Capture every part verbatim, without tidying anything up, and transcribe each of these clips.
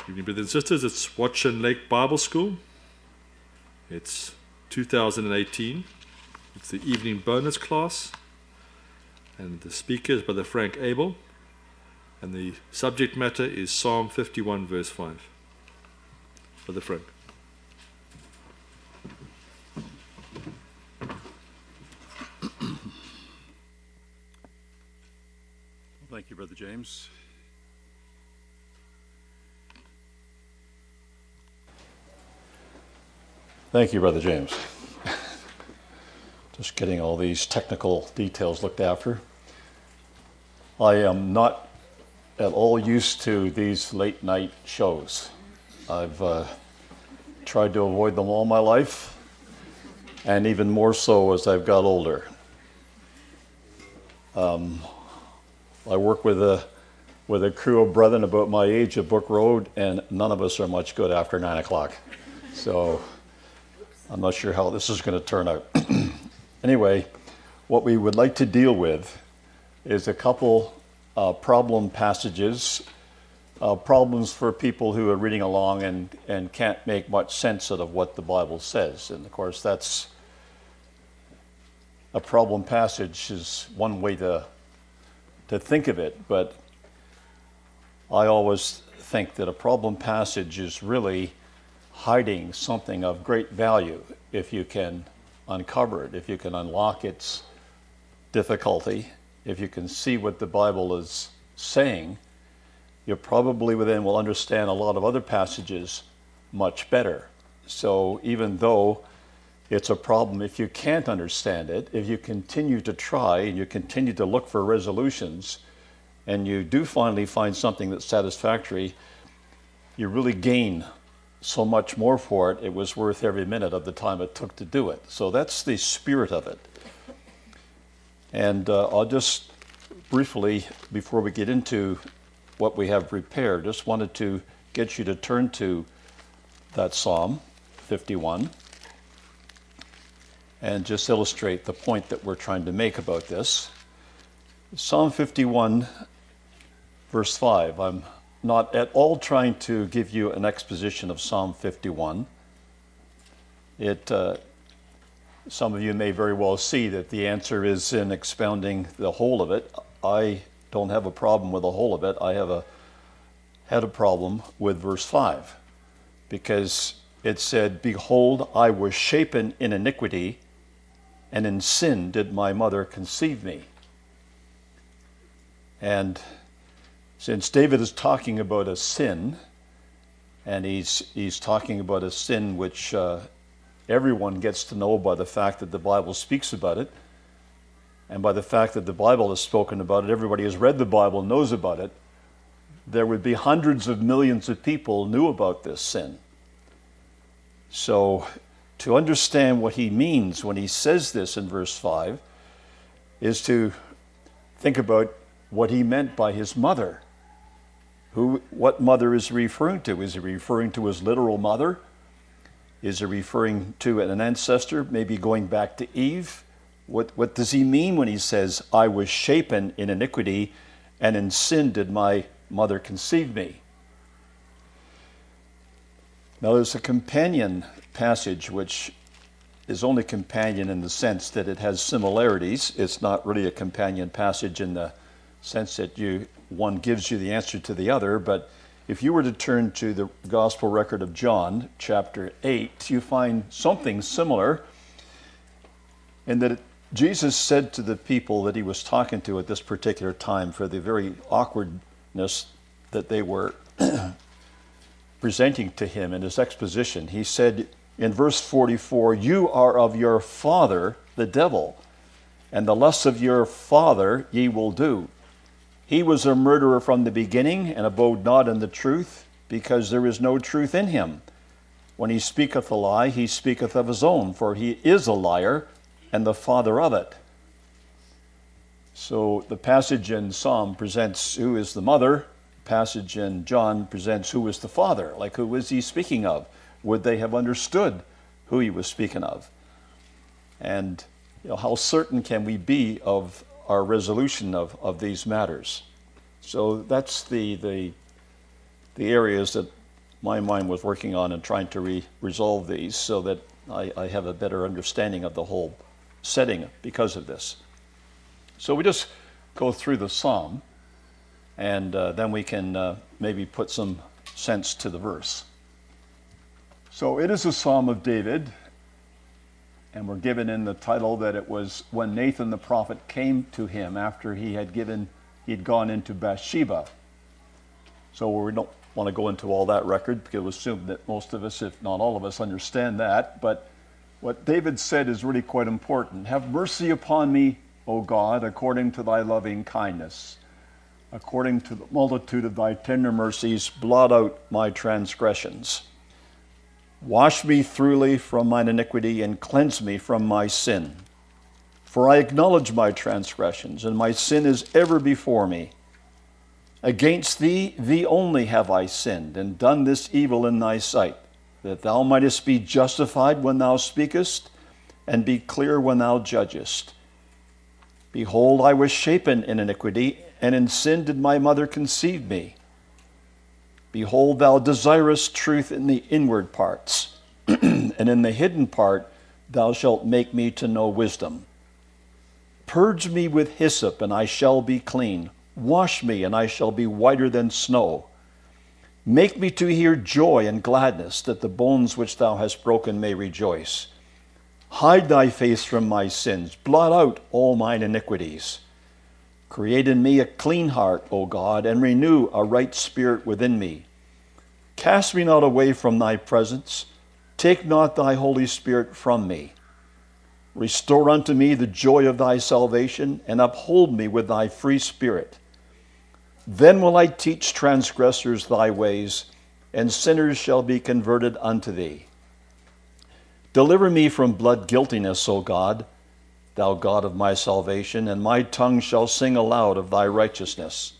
Evening, brothers and sisters. It's Watch and Lake Bible School. It's two thousand eighteen. It's the evening bonus class. And the speaker is Brother Frank Abel. And the subject matter is Psalm fifty-one, verse five. Brother Frank. Thank you, Brother James. Thank you, Brother James. Just getting all these technical details looked after. I am not at all used to these late night shows. I've uh, tried to avoid them all my life, and even more so as I've got older. Um, I work with a with a crew of brethren about my age at Book Road, and none of us are much good after nine o'clock. So I'm not sure how this is going to turn out. Anyway, what we would like to deal with is a couple uh, problem passages, uh, problems for people who are reading along and, and can't make much sense out of what the Bible says. And of course, that's a problem passage is one way to to think of it, but I always think that a problem passage is really hiding something of great value if you can uncover it, if you can unlock its difficulty, if you can see what the Bible is saying, you probably then will understand a lot of other passages much better. So even though it's a problem, if you can't understand it, if you continue to try and you continue to look for resolutions, and you do finally find something that's satisfactory, you really gain so much more for it. It was worth every minute of the time it took to do it. So that's the spirit of it. And uh, I'll just briefly, before we get into what we have prepared, just wanted to get you to turn to that Psalm fifty-one and just illustrate the point that we're trying to make about this. Psalm fifty-one, verse five. I'm not at all trying to give you an exposition of Psalm fifty-one. It, uh, some of you may very well see that the answer is in expounding the whole of it. I don't have a problem with the whole of it. I have a had a problem with verse five, because it said, "Behold, I was shapen in iniquity, and in sin did my mother conceive me." And since David is talking about a sin, and he's he's talking about a sin which uh, everyone gets to know by the fact that the Bible speaks about it, and by the fact that the Bible has spoken about it, everybody who's read the Bible knows about it, there would be hundreds of millions of people knew about this sin. So to understand what he means when he says this in verse five is to think about what he meant by his mother. Who, what mother is he referring to? Is he referring to his literal mother? Is he referring to an ancestor, maybe going back to Eve? What, what does he mean when he says, "I was shapen in iniquity, and in sin did my mother conceive me"? Now there's a companion passage which is only companion in the sense that it has similarities. It's not really a companion passage in the sense that you one gives you the answer to the other, but if you were to turn to the Gospel record of John, chapter eight, you find something similar in that it, Jesus said to the people that he was talking to at this particular time, for the very awkwardness that they were presenting to him in his exposition, he said in verse forty-four, "You are of your father, the devil, and the lusts of your father ye will do. He was a murderer from the beginning, and abode not in the truth, because there is no truth in him. When he speaketh a lie, he speaketh of his own, for he is a liar, and the father of it." So the passage in Psalm presents who is the mother. The passage in John presents who is the father. Like, who is he speaking of? Would they have understood who he was speaking of? And you know, how certain can we be of our resolution of, of these matters? So that's the, the the areas that my mind was working on and trying to re- resolve these so that I, I have a better understanding of the whole setting because of this. So we just go through the psalm, and uh, then we can uh, maybe put some sense to the verse. So it is a psalm of David, and we're given in the title that it was when Nathan the prophet came to him after he had given, he'd gone into Bathsheba. So we don't want to go into all that record because we assume that most of us, if not all of us, understand that. But what David said is really quite important. Have mercy upon me, O God, according to thy loving kindness. According to the multitude of thy tender mercies, blot out my transgressions. Wash me thoroughly from mine iniquity and cleanse me from my sin. For I acknowledge my transgressions, and my sin is ever before me. Against thee, thee only have I sinned, and done this evil in thy sight, that thou mightest be justified when thou speakest, and be clear when thou judgest. Behold, I was shapen in iniquity, and in sin did my mother conceive me. Behold, thou desirest truth in the inward parts, and in the hidden part thou shalt make me to know wisdom. Purge me with hyssop, and I shall be clean. Wash me, and I shall be whiter than snow. Make me to hear joy and gladness, that the bones which thou hast broken may rejoice. Hide thy face from my sins. Blot out all mine iniquities. Create in me a clean heart, O God, and renew a right spirit within me. Cast me not away from thy presence. Take not thy Holy Spirit from me. Restore unto me the joy of thy salvation, and uphold me with thy free spirit. Then will I teach transgressors thy ways, and sinners shall be converted unto thee. Deliver me from blood guiltiness, O God, thou God of my salvation, and my tongue shall sing aloud of thy righteousness.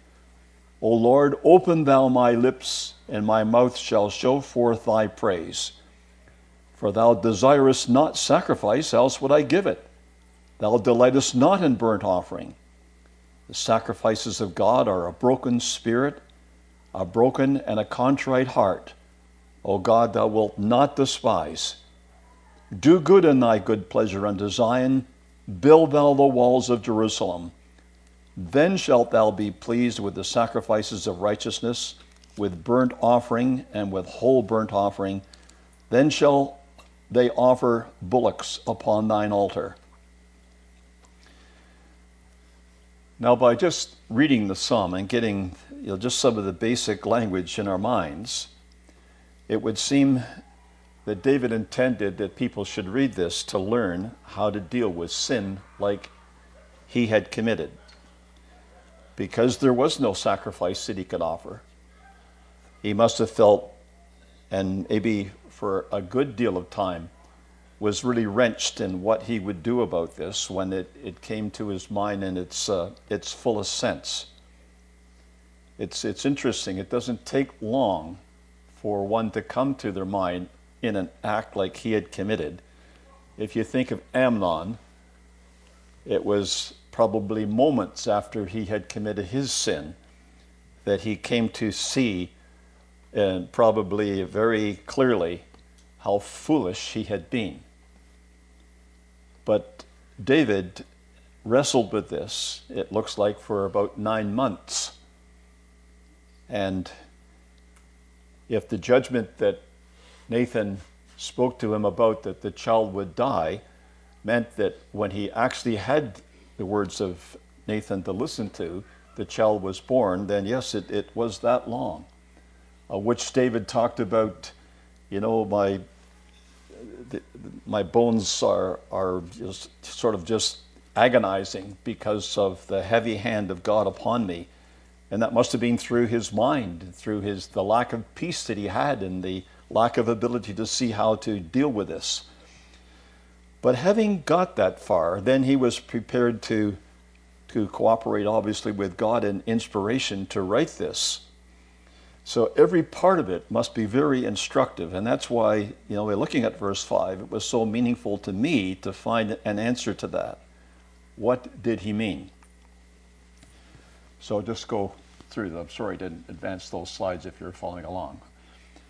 O Lord, open thou my lips, and my mouth shall show forth thy praise. For thou desirest not sacrifice, else would I give it. Thou delightest not in burnt offering. The sacrifices of God are a broken spirit, a broken and a contrite heart. O God, thou wilt not despise. Do good in thy good pleasure unto Zion. Build thou the walls of Jerusalem. Then shalt thou be pleased with the sacrifices of righteousness, with burnt offering and with whole burnt offering. Then shall they offer bullocks upon thine altar. Now, by just reading the psalm and getting you know, just some of the basic language in our minds, it would seem that David intended that people should read this to learn how to deal with sin like he had committed. Because there was no sacrifice that he could offer. He must have felt, and maybe for a good deal of time, was really wrenched in what he would do about this when it, it came to his mind in its, uh, its fullest sense. It's, it's interesting. It doesn't take long for one to come to their mind in an act like he had committed. If you think of Amnon, it was probably moments after he had committed his sin that he came to see, and probably very clearly, how foolish he had been. But David wrestled with this, it looks like, for about nine months. And if the judgment that Nathan spoke to him about, that the child would die, meant that when he actually had the words of Nathan to listen to, the child was born, then yes, it, it was that long. Uh, which David talked about, you know, my the, my bones are, are just sort of just agonizing because of the heavy hand of God upon me. And that must have been through his mind, through his the lack of peace that he had and the lack of ability to see how to deal with this. But having got that far, then he was prepared to, to cooperate, obviously, with God in inspiration to write this. So every part of it must be very instructive, and that's why, you know, looking at verse five, it was so meaningful to me to find an answer to that. What did he mean? So just go through them. I'm sorry I didn't advance those slides if you're following along.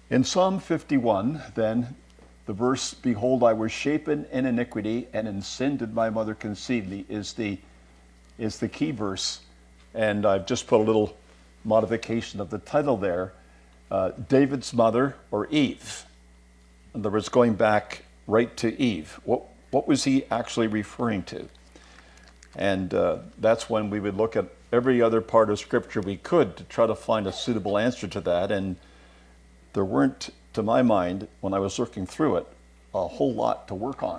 In Psalm fifty-one, then, the verse, "Behold, I was shapen in iniquity, and in sin did my mother conceive me," is the, is the key verse. And I've just put a little modification of the title there, uh, David's mother, or Eve. In other words, going back right to Eve. What, what was he actually referring to? And uh, that's when we would look at every other part of Scripture we could to try to find a suitable answer to that. And there weren't, to my mind, when I was looking through it, a whole lot to work on.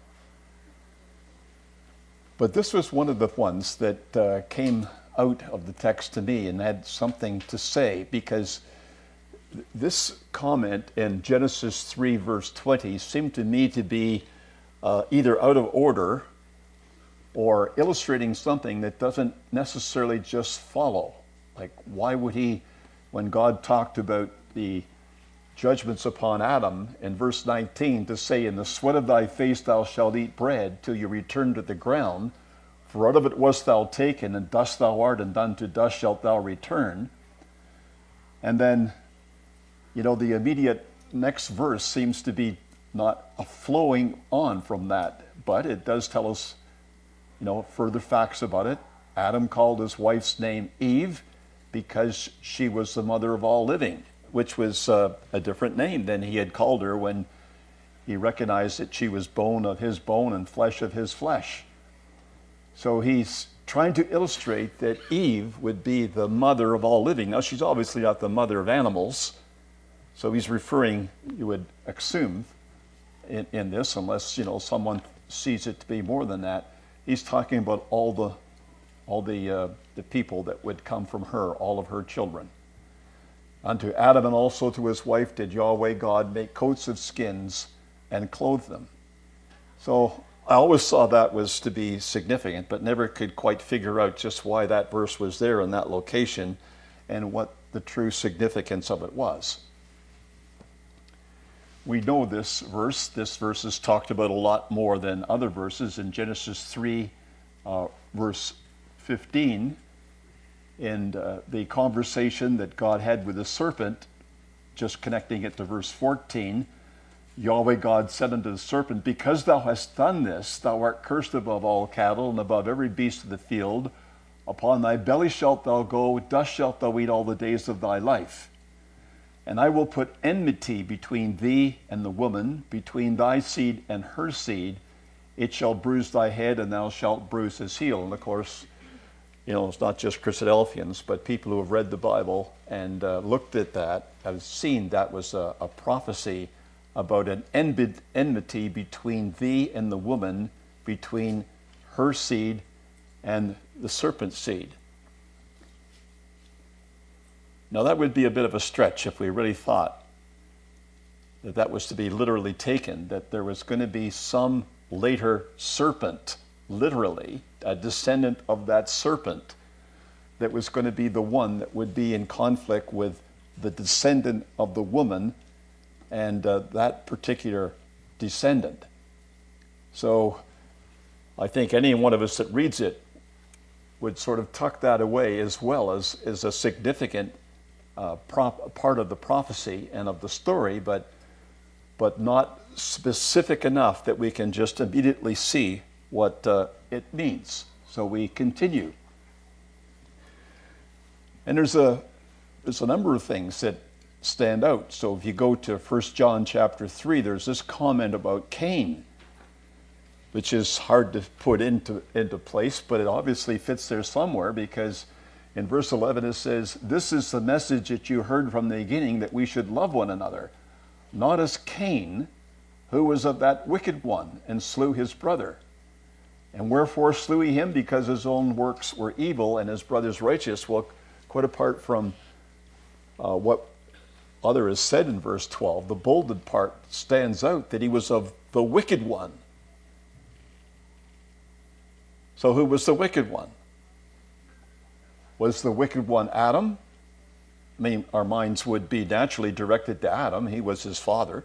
But this was one of the ones that uh, came out of the text to me and had something to say, because this comment in Genesis three, verse twenty, seemed to me to be uh, either out of order or illustrating something that doesn't necessarily just follow. Like, why would he, when God talked about the judgments upon Adam in verse nineteen, to say, "In the sweat of thy face thou shalt eat bread till you return to the ground, for out of it wast thou taken, and dust thou art, and unto dust shalt thou return." And then, you know, the immediate next verse seems to be not a flowing on from that, but it does tell us, you know, further facts about it. Adam called his wife's name Eve because she was the mother of all living, which was uh, a different name than he had called her when he recognized that she was bone of his bone and flesh of his flesh. So he's trying to illustrate that Eve would be the mother of all living. Now, she's obviously not the mother of animals, so he's referring, you would assume, in, in this, unless, you know, someone sees it to be more than that. He's talking about all the, all the, uh, the people that would come from her, all of her children. Unto Adam and also to his wife did Yahweh God make coats of skins and clothe them. So I always saw that was to be significant, but never could quite figure out just why that verse was there in that location and what the true significance of it was. We know this verse. This verse is talked about a lot more than other verses. In Genesis three, uh, verse fifteen, in uh, the conversation that God had with the serpent, just connecting it to verse fourteen, Yahweh God said unto the serpent, "Because thou hast done this, thou art cursed above all cattle and above every beast of the field. Upon thy belly shalt thou go, dust shalt thou eat all the days of thy life. And I will put enmity between thee and the woman, between thy seed and her seed. It shall bruise thy head, and thou shalt bruise his heel." And of course, you know, it's not just Christadelphians, but people who have read the Bible and uh, looked at that have seen that was a, a prophecy about an enmity between thee and the woman, between her seed and the serpent's seed. Now, that would be a bit of a stretch if we really thought that that was to be literally taken, that there was going to be some later serpent, literally, a descendant of that serpent, that was going to be the one that would be in conflict with the descendant of the woman and uh, that particular descendant. So I think any one of us that reads it would sort of tuck that away as well as, as a significant Uh, prop, part of the prophecy and of the story, but but not specific enough that we can just immediately see what uh, it means. So we continue. And there's a there's a number of things that stand out. So if you go to First John chapter three, there's this comment about Cain, which is hard to put into, into place, but it obviously fits there somewhere, because in verse eleven it says, "This is the message that you heard from the beginning, that we should love one another, not as Cain, who was of that wicked one, and slew his brother. And wherefore slew he him? Because his own works were evil, and his brother's righteous." Well, quite apart from uh, what other is said in verse twelve, the bolded part stands out, that he was of the wicked one. So who was the wicked one? Was the wicked one Adam? I mean, our minds would be naturally directed to Adam. He was his father.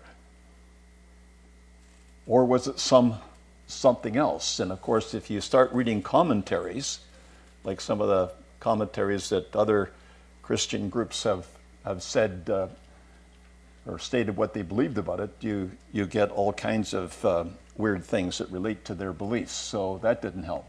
Or was it some something else? And of course, if you start reading commentaries, like some of the commentaries that other Christian groups have, have said uh, or stated what they believed about it, you, you get all kinds of uh, weird things that relate to their beliefs. So that didn't help.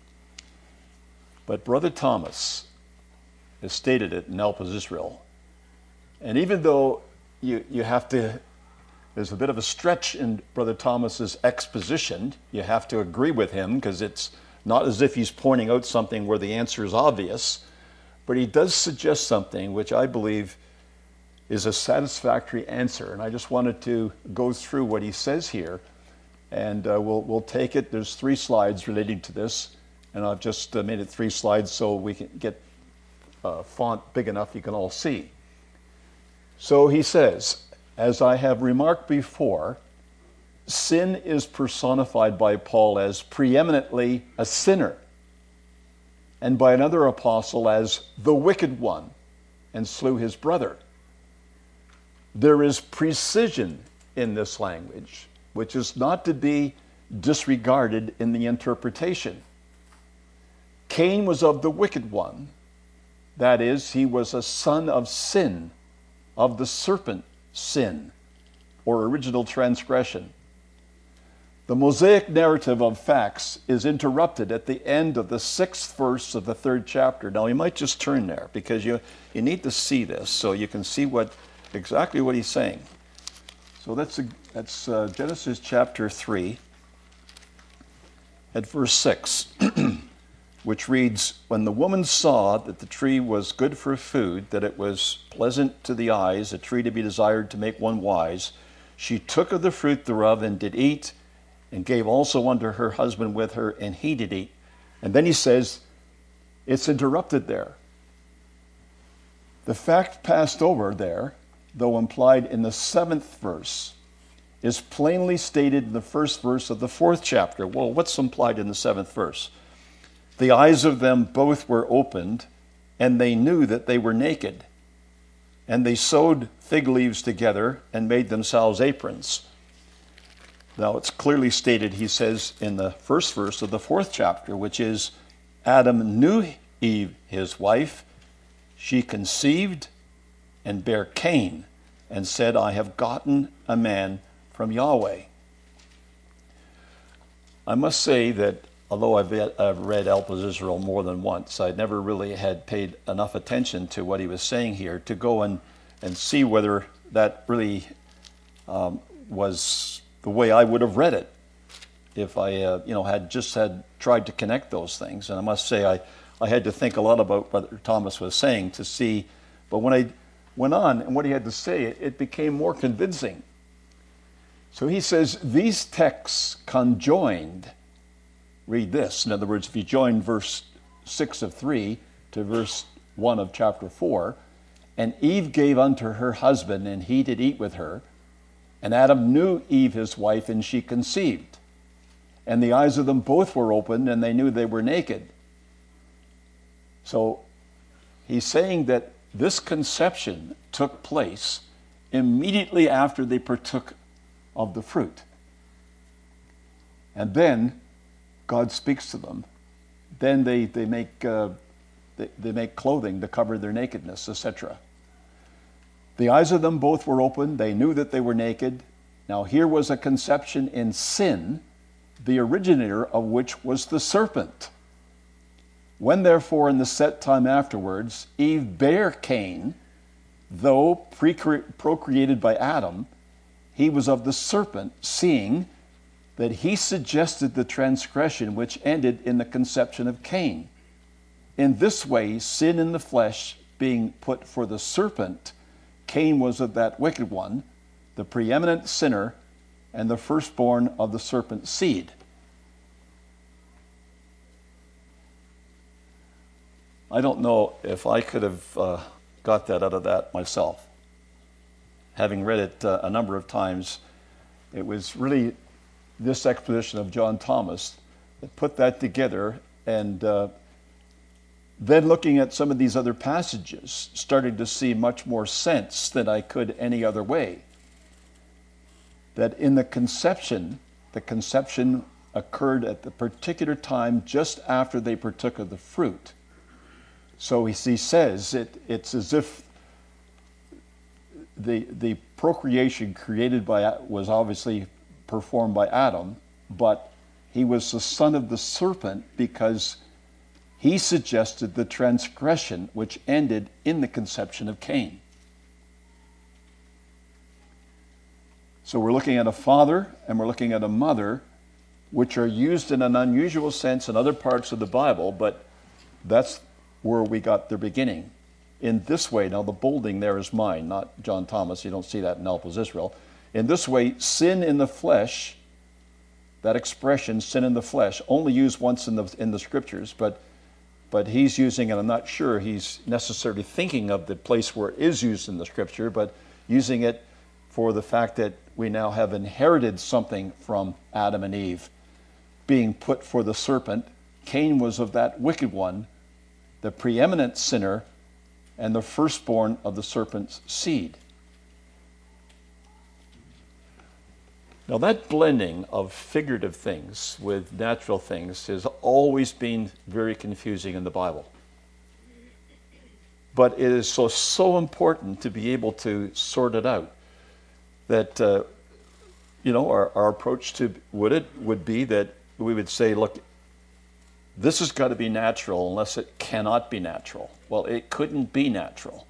But Brother Thomas has stated it in Elpis Israel. And even though you, you have to, there's a bit of a stretch in Brother Thomas's exposition, you have to agree with him because it's not as if he's pointing out something where the answer is obvious, but he does suggest something which I believe is a satisfactory answer. And I just wanted to go through what he says here, and uh, we'll, we'll take it. There's three slides relating to this, and I've just uh, made it three slides so we can get uh, font big enough you can all see. So he says, as I have remarked before, sin is personified by Paul as preeminently a sinner, and by another apostle as the wicked one, and slew his brother. There is precision in this language, which is not to be disregarded in the interpretation. Cain was of the wicked one. That is, he was a son of sin, of the serpent sin, or original transgression. The Mosaic narrative of facts is interrupted at the end of the sixth verse of the third chapter. Now, you might just turn there because you, you need to see this so you can see what exactly what he's saying. So that's, a, that's uh, Genesis chapter three at verse six, which reads, when the woman saw that the tree was good for food, that it was pleasant to the eyes, a tree to be desired to make one wise, she took of the fruit thereof and did eat, and gave also unto her husband with her, and he did eat. And then he says, it's interrupted there. The fact passed over there, though implied in the seventh verse, is plainly stated in the first verse of the fourth chapter. Well, what's implied in the seventh verse? The eyes of them both were opened, and they knew that they were naked. And they sewed fig leaves together and made themselves aprons. Now, it's clearly stated, he says, in the first verse of the fourth chapter, which is, Adam knew Eve, his wife. She conceived and bare Cain, and said, I have gotten a man from Yahweh. I must say that although I've read, I've read Elpis Israel more than once, I never really had paid enough attention to what he was saying here to go and, and see whether that really um, was the way I would have read it if I uh, you know, had just had tried to connect those things. And I must say I, I had to think a lot about what Thomas was saying to see, but when I went on and what he had to say, it, it became more convincing. So he says, these texts conjoined, read this. In other words, if you join verse six of three to verse one of chapter four, and Eve gave unto her husband, and he did eat with her, and Adam knew Eve his wife, and she conceived. And the eyes of them both were opened, and they knew they were naked. So he's saying that this conception took place immediately after they partook of the fruit. And then God speaks to them. Then they, they, make, uh, they, they make clothing to cover their nakedness, et cetera. The eyes of them both were open. They knew that they were naked. Now here was a conception in sin, the originator of which was the serpent. When therefore in the set time afterwards, Eve bare Cain, though procreated by Adam, he was of the serpent, seeing that he suggested the transgression which ended in the conception of Cain. In this way, sin in the flesh being put for the serpent, Cain was of that wicked one, the preeminent sinner, and the firstborn of the serpent's seed. I don't know if I could have uh, got that out of that myself. Having read it uh, a number of times, it was really this exposition of John Thomas that put that together, and uh, then looking at some of these other passages, started to see much more sense than I could any other way. That in the conception, the conception occurred at the particular time just after they partook of the fruit. So he, he says it, it's as if the the procreation created by was obviously performed by Adam, but he was the son of the serpent because he suggested the transgression which ended in the conception of Cain. So we're looking at a father and we're looking at a mother, which are used in an unusual sense in other parts of the Bible, but that's where we got their beginning. In this way, now the bolding there is mine, not John Thomas. You don't see that in Alpha's Israel. In this way, sin in the flesh, that expression, sin in the flesh, only used once in the in the scriptures, but but he's using it, I'm not sure he's necessarily thinking of the place where it is used in the scripture, but using it for the fact that we now have inherited something from Adam and Eve, being put for the serpent. Cain was of that wicked one, the preeminent sinner, and the firstborn of the serpent's seed. Now that blending of figurative things with natural things has always been very confusing in the Bible. But it is so, so important to be able to sort it out that, uh, you know, our, our approach to would it would be that we would say, look, this has got to be natural unless it cannot be natural. Well, it couldn't be natural.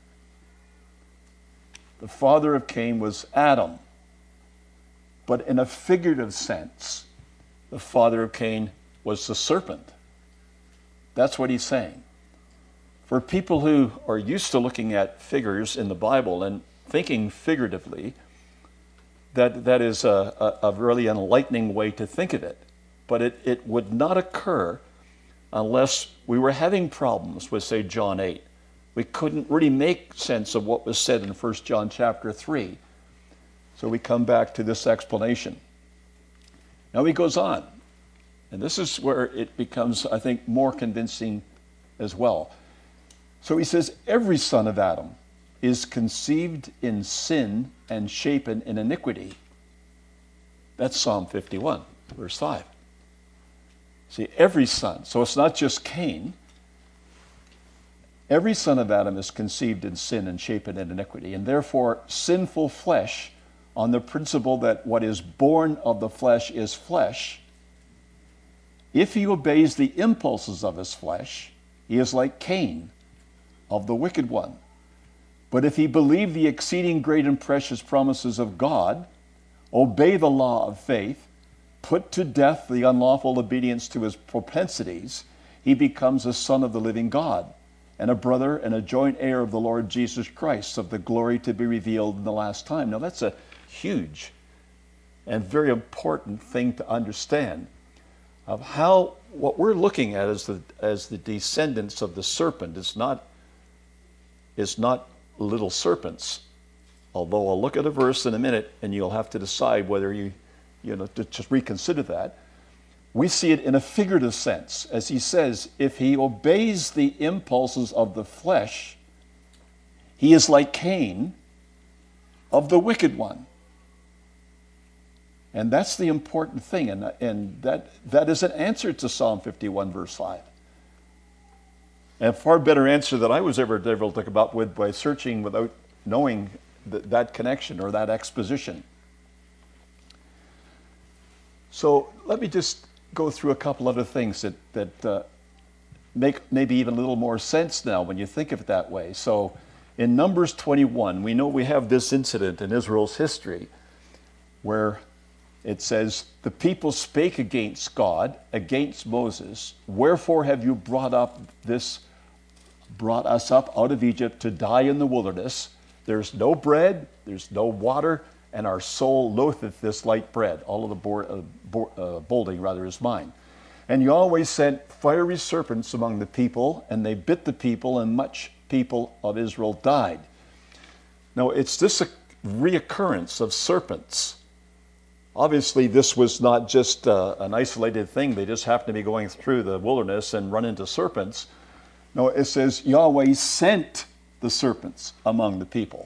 The father of Cain was Adam. But in a figurative sense, the father of Cain was the serpent. That's what he's saying. For people who are used to looking at figures in the Bible and thinking figuratively, that, that is a, a, a really enlightening way to think of it. But it, it would not occur unless we were having problems with, say, John eight. We couldn't really make sense of what was said in First John chapter three. So we come back to this explanation. Now he goes on, and this is where it becomes, I think, more convincing as well. So he says, every son of Adam is conceived in sin and shapen in iniquity. That's Psalm fifty-one, verse five. See, every son, so it's not just Cain. Every son of Adam is conceived in sin and shapen in iniquity, and therefore sinful flesh, on the principle that what is born of the flesh is flesh, if he obeys the impulses of his flesh, he is like Cain, of the wicked one. But if he believe the exceeding great and precious promises of God, obey the law of faith, put to death the unlawful obedience to his propensities, he becomes a son of the living God, and a brother and a joint heir of the Lord Jesus Christ, of the glory to be revealed in the last time. Now that's a huge and very important thing to understand of how what we're looking at as the as the descendants of the serpent is not is not little serpents. Although I'll look at a verse in a minute and you'll have to decide whether you you know to just reconsider that. We see it in a figurative sense, as he says, if he obeys the impulses of the flesh, he is like Cain, of the wicked one. And that's the important thing, and, and that, that is an answer to Psalm fifty-one, verse five. And a far better answer that I was ever able to come up with by searching without knowing th- that connection or that exposition. So let me just go through a couple other things that, that uh, make maybe even a little more sense now when you think of it that way. So in Numbers twenty-one, we know we have this incident in Israel's history where it says, the people spake against God, against Moses, wherefore have you brought up this, brought us up out of Egypt to die in the wilderness? There's no bread, there's no water, and our soul loatheth this light bread. All of the bo- uh, bo- uh, bolding, rather, is mine. And Yahweh sent fiery serpents among the people, and they bit the people, and much people of Israel died. Now, it's this reoccurrence of serpents. Obviously, this was not just uh, an isolated thing. They just happened to be going through the wilderness and run into serpents. No, it says Yahweh sent the serpents among the people.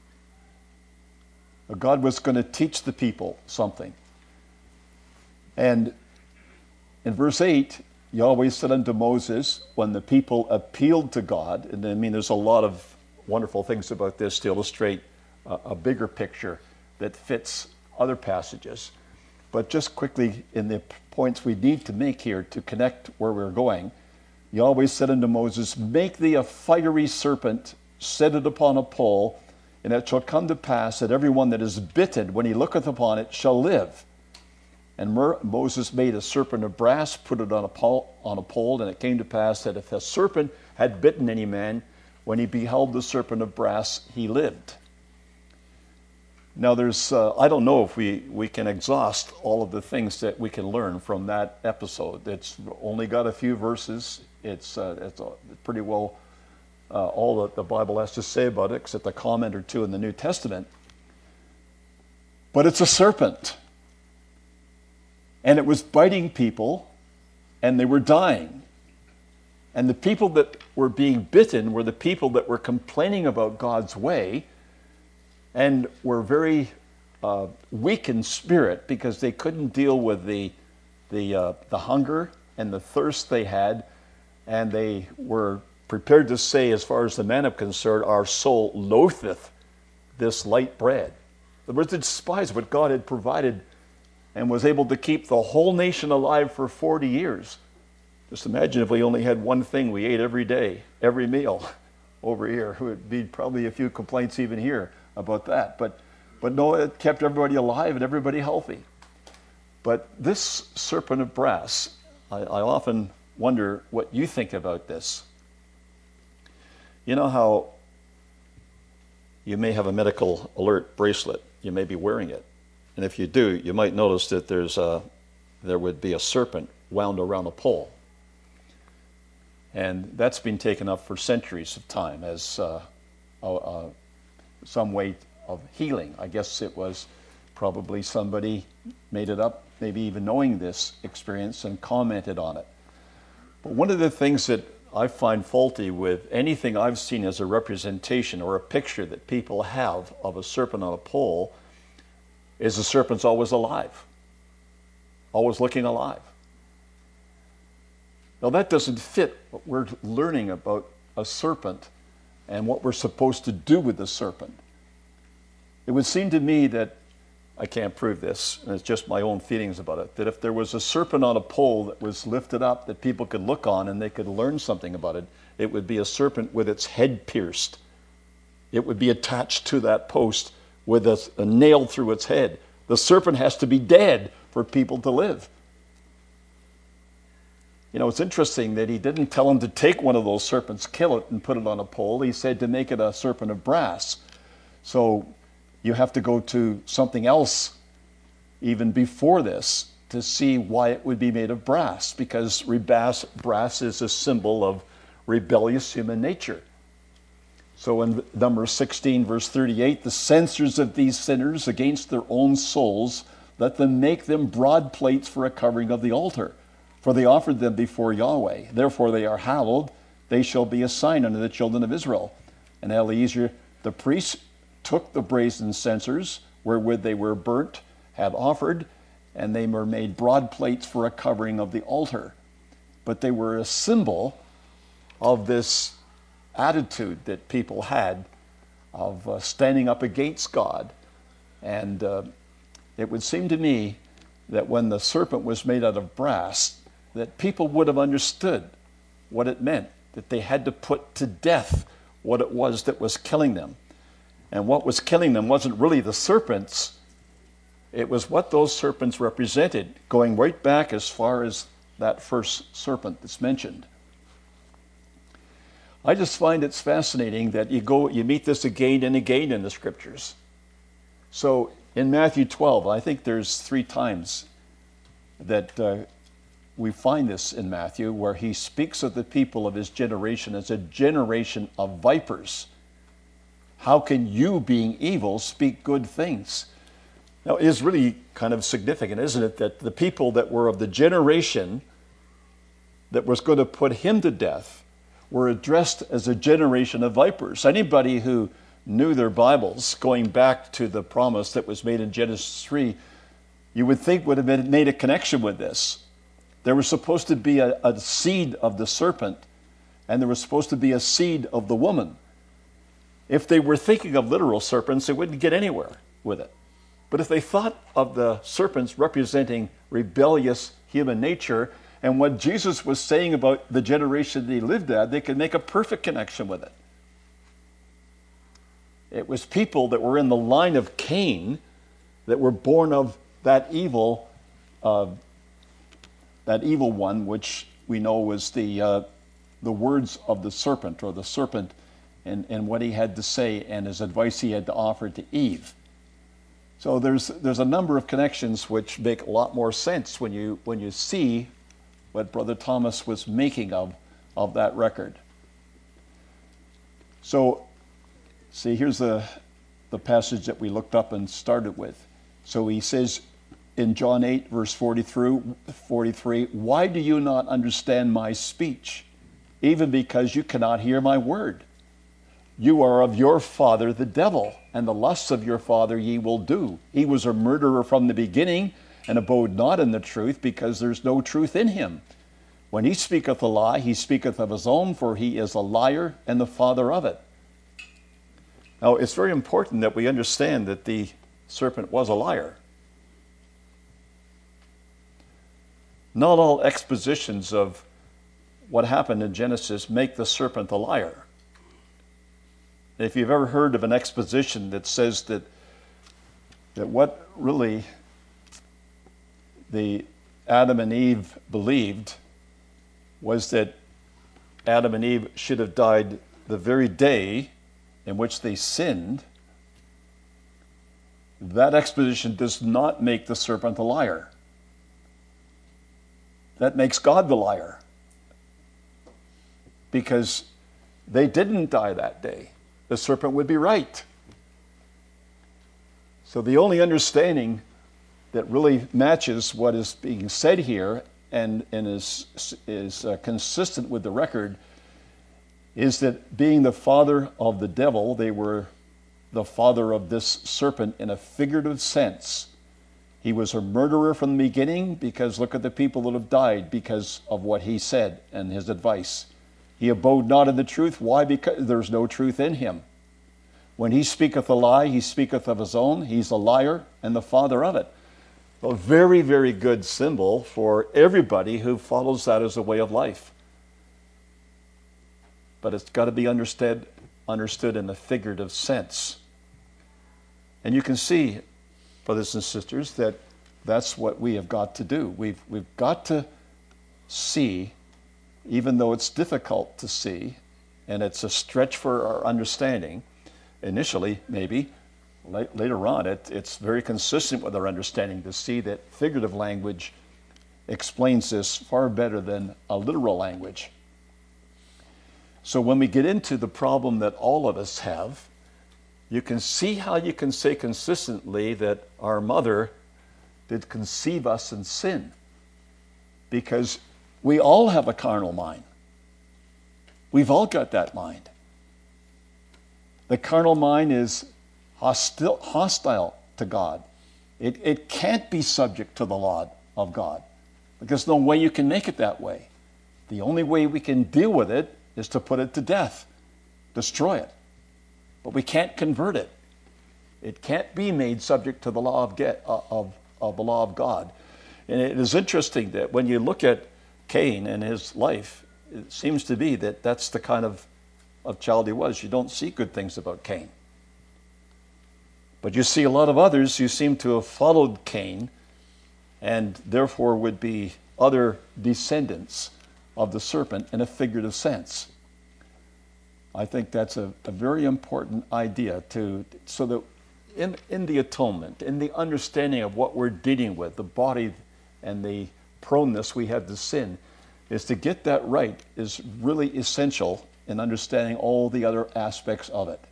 God was going to teach the people something. And in verse eight, Yahweh said unto Moses, when the people appealed to God, and I mean there's a lot of wonderful things about this to illustrate a, a bigger picture that fits other passages. But just quickly, in the points we need to make here to connect where we're going, Yahweh said unto Moses, make thee a fiery serpent, set it upon a pole, and it shall come to pass that every one that is bitten, when he looketh upon it, shall live. And Mer- Moses made a serpent of brass, put it on a, pole, on a pole, and it came to pass that if a serpent had bitten any man, when he beheld the serpent of brass, he lived. Now there's, uh, I don't know if we, we can exhaust all of the things that we can learn from that episode. It's only got a few verses. It's, uh, it's uh, pretty well uh, all that the Bible has to say about it, except a comment or two in the New Testament. But it's a serpent. And it was biting people, and they were dying. And the people that were being bitten were the people that were complaining about God's way and were very uh, weak in spirit because they couldn't deal with the, the, uh, the hunger and the thirst they had. And they were prepared to say, as far as the men are concerned, our soul loatheth this light bread. In other words, they despised what God had provided and was able to keep the whole nation alive for forty years. Just imagine if we only had one thing we ate every day, every meal over here. There would be probably a few complaints even here about that. But, but no, it kept everybody alive and everybody healthy. But this serpent of brass, I, I often wonder what you think about this. You know how you may have a medical alert bracelet. You may be wearing it. And if you do, you might notice that there's a, there would be a serpent wound around a pole. And that's been taken up for centuries of time as uh, a, a, some way of healing. I guess it was probably somebody made it up, maybe even knowing this experience, and commented on it. But one of the things that I find faulty with anything I've seen as a representation or a picture that people have of a serpent on a pole is the serpent's always alive, always looking alive. Now that doesn't fit what we're learning about a serpent and what we're supposed to do with the serpent. It would seem to me that, I can't prove this, and it's just my own feelings about it, that if there was a serpent on a pole that was lifted up that people could look on and they could learn something about it, it would be a serpent with its head pierced. It would be attached to that post with a, a nail through its head. The serpent has to be dead for people to live. You know, it's interesting that he didn't tell him to take one of those serpents, kill it, and put it on a pole. He said to make it a serpent of brass. So you have to go to something else even before this to see why it would be made of brass, because brass, brass is a symbol of rebellious human nature. So in number sixteen, verse thirty-eight, the censors of these sinners against their own souls, let them make them broad plates for a covering of the altar. For they offered them before Yahweh. Therefore they are hallowed. They shall be a sign unto the children of Israel. And Eleazar the priest took the brazen censers wherewith they were burnt, had offered, and they were made broad plates for a covering of the altar. But they were a symbol of this attitude that people had of uh, standing up against God. And uh, it would seem to me that when the serpent was made out of brass, that people would have understood what it meant, that they had to put to death what it was that was killing them. And what was killing them wasn't really the serpents, it was what those serpents represented, going right back as far as that first serpent that's mentioned. I just find it's fascinating that you go, you meet this again and again in the scriptures. So in Matthew twelve, I think there's three times that uh, we find this in Matthew, where he speaks of the people of his generation as a generation of vipers. How can you, being evil, speak good things? Now, it is really kind of significant, isn't it, that the people that were of the generation that was going to put him to death were addressed as a generation of vipers. Anybody who knew their Bibles, going back to the promise that was made in Genesis three, you would think would have been, made a connection with this. There was supposed to be a, a seed of the serpent, and there was supposed to be a seed of the woman. If they were thinking of literal serpents, they wouldn't get anywhere with it. But if they thought of the serpents representing rebellious human nature and what Jesus was saying about the generation that he lived at, they could make a perfect connection with it. It was people that were in the line of Cain that were born of that evil, uh, that evil one, which we know was the uh, the words of the serpent, or the serpent, and, and what he had to say and his advice he had to offer to Eve. So there's there's a number of connections which make a lot more sense when you when you see what Brother Thomas was making of of that record. So, see, here's the the passage that we looked up and started with. So he says in John eight, verse forty-three, why do you not understand my speech? Even because you cannot hear my word. You are of your father the devil, and the lusts of your father ye will do. He was a murderer from the beginning, and abode not in the truth, because there's no truth in him. When he speaketh a lie, he speaketh of his own, for he is a liar and the father of it. Now, it's very important that we understand that the serpent was a liar. Not all expositions of what happened in Genesis make the serpent a liar. If you've ever heard of an exposition that says that that what really the Adam and Eve believed was that Adam and Eve should have died the very day in which they sinned, that exposition does not make the serpent a liar. That makes God the liar. Because they didn't die that day. The serpent would be right. So the only understanding that really matches what is being said here and, and is, is uh, consistent with the record is that being the father of the devil, they were the father of this serpent in a figurative sense. He was a murderer from the beginning, because look at the people that have died because of what he said and his advice. He abode not in the truth. Why? Because there's no truth in him. When he speaketh a lie, he speaketh of his own. He's a liar and the father of it. A very, very good symbol for everybody who follows that as a way of life. But it's got to be understood, understood in a figurative sense. And you can see, brothers and sisters, that that's what we have got to do. We've, we've got to see, even though it's difficult to see, and it's a stretch for our understanding, initially, maybe, later on, it, it's very consistent with our understanding to see that figurative language explains this far better than a literal language. So when we get into the problem that all of us have, you can see how you can say consistently that our mother did conceive us in sin, because we all have a carnal mind. We've all got that mind. The carnal mind is hostile, hostile to God. It, it can't be subject to the law of God, because no way you can make it that way. The only way we can deal with it is to put it to death, destroy it. But we can't convert it. It can't be made subject to the law of, get, uh, of, of the law of God. And it is interesting that when you look at Cain and his life, it seems to be that that's the kind of, of child he was. You don't see good things about Cain. But you see a lot of others who seem to have followed Cain, and therefore would be other descendants of the serpent in a figurative sense. I think that's a, a very important idea to, so that in, in the atonement, in the understanding of what we're dealing with, the body and the proneness we have to sin, is to get that right is really essential in understanding all the other aspects of it.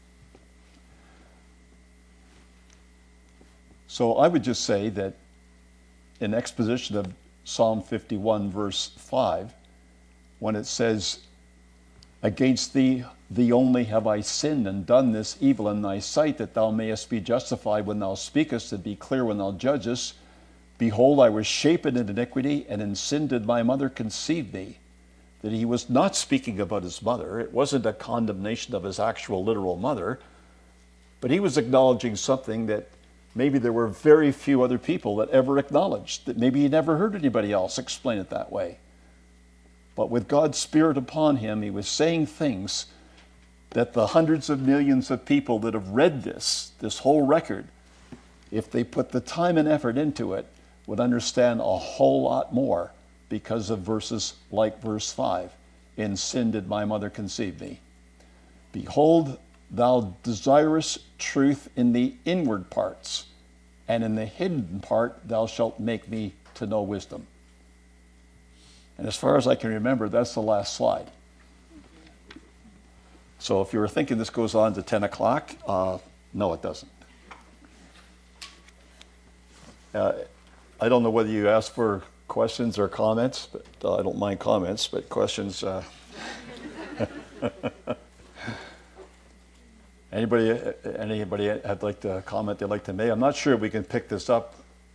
So I would just say that in exposition of Psalm fifty-one, verse five, when it says, against thee, thee only have I sinned and done this evil in thy sight, that thou mayest be justified when thou speakest and be clear when thou judgest. Behold, I was shapen in iniquity, and in sin did my mother conceive thee. that he was not speaking about his mother. It wasn't a condemnation of his actual literal mother, but he was acknowledging something that maybe there were very few other people that ever acknowledged, that maybe he never heard anybody else explain it that way. But with God's Spirit upon him, he was saying things that the hundreds of millions of people that have read this, this whole record, if they put the time and effort into it, would understand a whole lot more because of verses like verse five. In sin did my mother conceive me. Behold, thou desirest truth in the inward parts, and in the hidden part thou shalt make me to know wisdom. And as far as I can remember, that's the last slide. So if you were thinking this goes on to ten o'clock, uh, no, it doesn't. Uh, I don't know whether you asked for questions or comments, but uh, I don't mind comments, but questions. Uh, anybody, anybody had like to comment they'd like to make? I'm not sure if we can pick this up,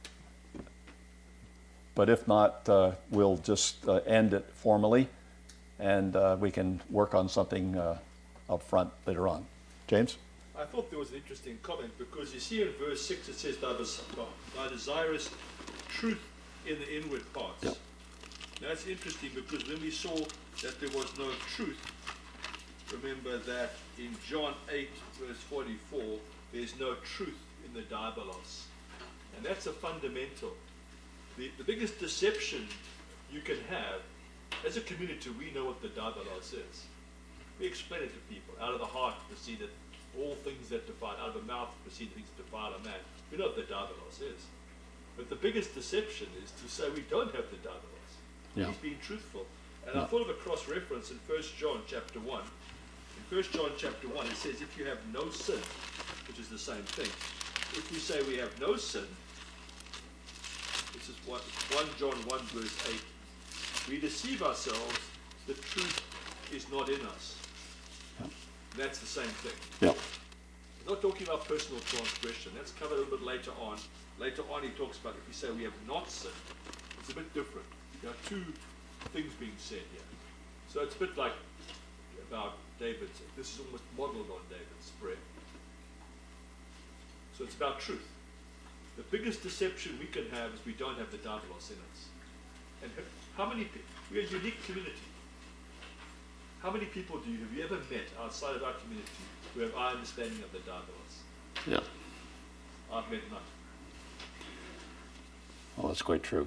but if not, uh, we'll just uh, end it formally, and uh, we can work on something uh, up front later on. James? I thought there was an interesting comment, because you see in verse six it says, thou, thou desirest truth in the inward parts. Yep. That's interesting, because when we saw that there was no truth, remember that in John eight verse forty-four, there's no truth in the diabolos. And that's a fundamental. The, the biggest deception you can have, as a community, we know what the diabolos is. We explain it to people. Out of the heart proceeded all things that defile, out of the mouth proceed things that defile a man. We know what the diabolos is. But the biggest deception is to say we don't have the diabolos. Yeah. He's being truthful. And Yeah. I thought of a cross-reference in First John chapter one. In First John chapter one, it says, if you have no sin, which is the same thing. If we say we have no sin, this is what First John one verse eight, we deceive ourselves, the truth is not in us. Yeah. That's the same thing. Yeah. We're not talking about personal transgression. That's covered a little bit later on. Later on he talks about if we say we have not sinned, it's a bit different. There are two things being said here. So it's a bit like about David's, this is almost modeled on David's prayer. So it's about truth. The biggest deception we can have is we don't have the diabolos in us. And how many people, we're a unique community. How many people do you have you ever met outside of our community who have our understanding of the diabolos? Yeah. I've met none. Well, that's quite true.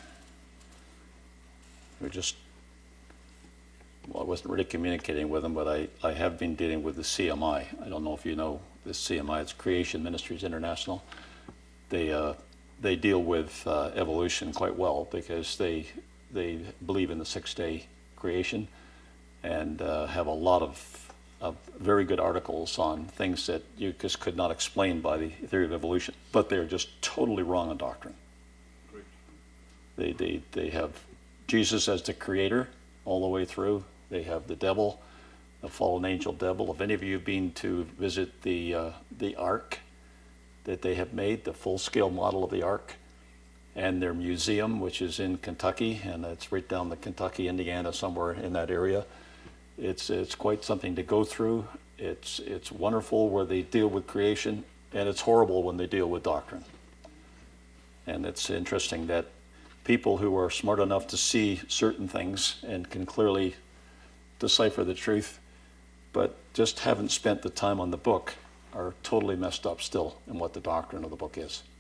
We're just, well, I wasn't really communicating with them, but I, I have been dealing with the C M I. I don't know if you know this C M I, it's Creation Ministries International. They uh, they deal with uh, evolution quite well because they they believe in the six-day creation and uh, have a lot of, of very good articles on things that you just could not explain by the theory of evolution, but they're just totally wrong on doctrine. Great. They, they, they have Jesus as the creator all the way through. They have the devil, the fallen angel devil. If any of you have been to visit the, uh, the ark that they have made, the full-scale model of the ark, and their museum, which is in Kentucky, and it's right down the Kentucky, Indiana, somewhere in that area. It's it's quite something to go through. It's it's wonderful where they deal with creation, and it's horrible when they deal with doctrine. And it's interesting that people who are smart enough to see certain things and can clearly decipher the truth, but just haven't spent the time on the book, are totally messed up still in what the doctrine of the book is.